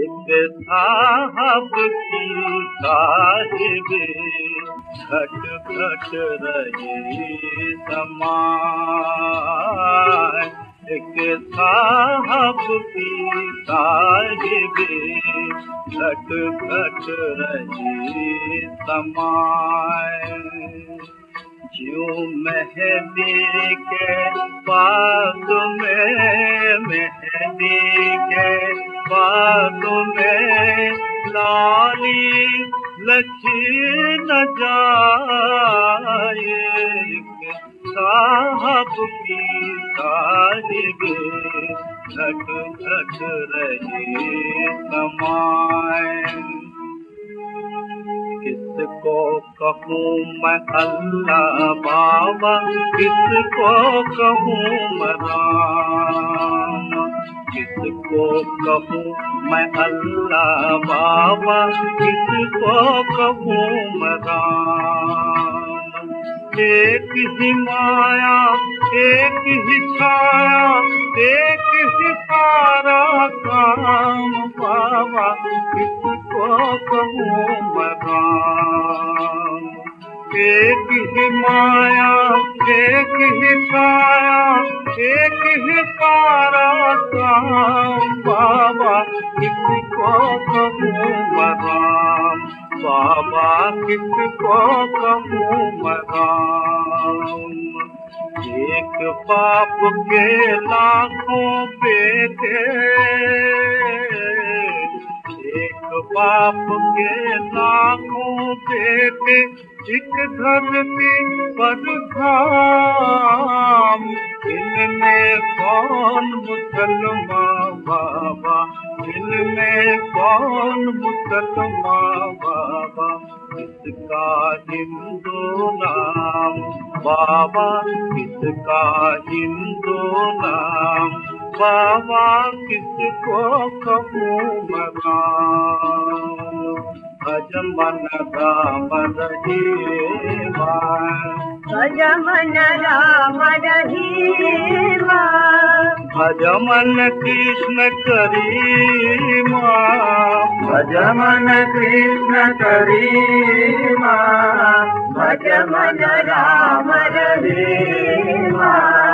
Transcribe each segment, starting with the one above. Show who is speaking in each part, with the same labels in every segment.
Speaker 1: एक साहब की साहिबे घट घट रही समाय। एक साहब की साहिबे घट घट रही समाय। ज्यों मेहंदी के पास में मेहंदी के पास में लाली लखी न जाए। साहब की साहिबे घट घट रही समाए। किसको कहूँ मैं अल्लाह बाबा, किसको कहूँ मैं राम। किसको कहूँ मैं अल्लाह बाबा, किसको कहूँ मैं राम। एक ही माया एक ही छाया एक ही सारा काम बाबा, किसको कहूँ मैं राम। एक ही माया एक ही छाया एक ही सारा काम बाबा, किसको कहूँ मैं राम। बाबा किसको कहूँ मैं राम। एक बाप के लाखों बेटे, एक बाप के लाखों बेटे, एक धरती पर धाम। इनमें कौन मुसलमान बाबा, इनमें कौन मुसलमान बाबा, किसका हिंदू नाम बाबा, किसका हिंदू नाम बाबा, किसको कहूँ मैं राम। भज मन राम रहीमा,
Speaker 2: भज मन राम रहीमा,
Speaker 1: भज मन कृष्ण करीमा,
Speaker 2: भज मन कृष्ण करीमा, भज मन राम रहीमा।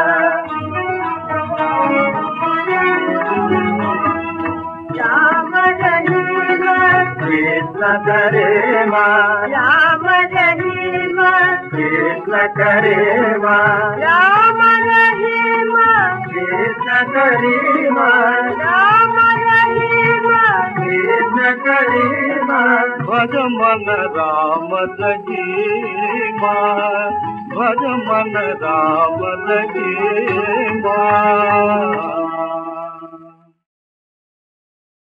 Speaker 2: राम रहीमा
Speaker 1: कृष्ण करेमा,
Speaker 2: राम रहीमा
Speaker 1: कृष्ण करेमा,
Speaker 2: राम रहीमा
Speaker 1: कृष्ण करीमा,
Speaker 2: राम रहीमा
Speaker 1: कृष्ण करीमा। भज मन राम रहीमा, भज मन राम रहीमा।